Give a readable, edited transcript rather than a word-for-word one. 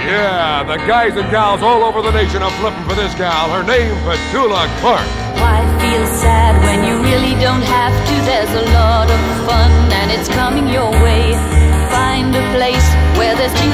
Yeah, the guys and gals all over the nation are flipping for this gal. Her name, Petula Clark. Why feel sad when you really don't have to? There's a lot of fun and it's coming your way. Find a place where there's